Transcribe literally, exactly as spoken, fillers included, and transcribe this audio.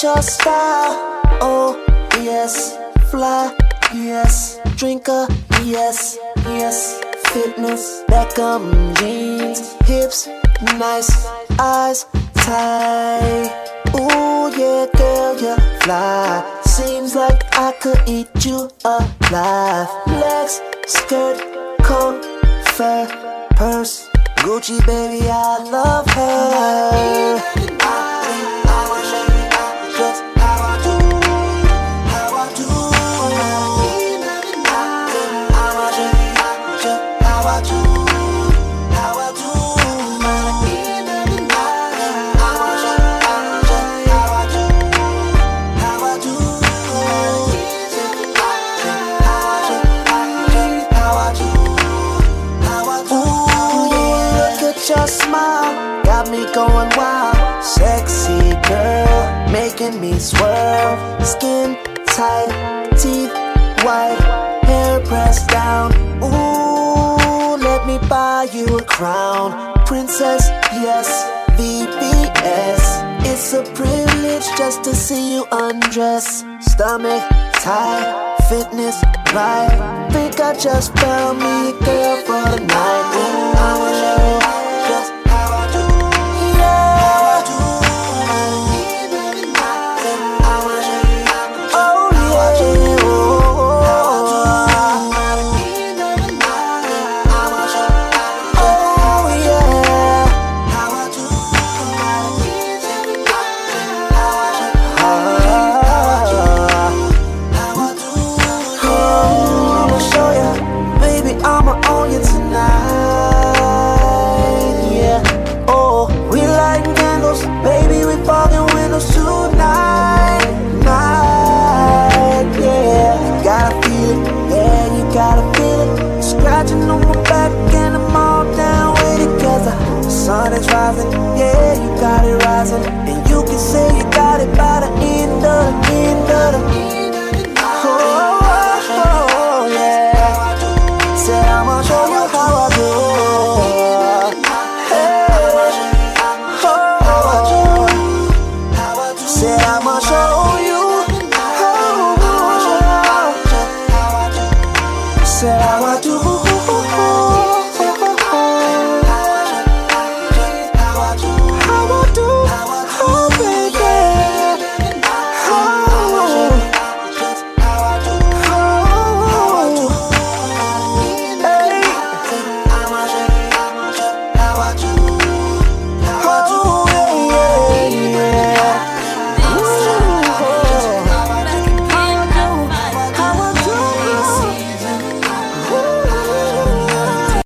at your style. Oh, yes. Fly, yes. Drinker, yes. Yes. Fitness, Beckham jeans. Hips, nice. Eyes, tight. Ooh, yeah, girl, you fly. Seems like I could eat you alive. Legs, skirt, coat, fur, purse. Gucci, baby, I love her. Your smile got me going wild. Sexy girl, making me swirl. Skin tight, teeth white, hair pressed down. Ooh, let me buy you a crown. Princess, yes, V V S. It's a privilege just to see you undress. Stomach tight, fitness right. Think I just found me a girl for the night. Ooh, I wanna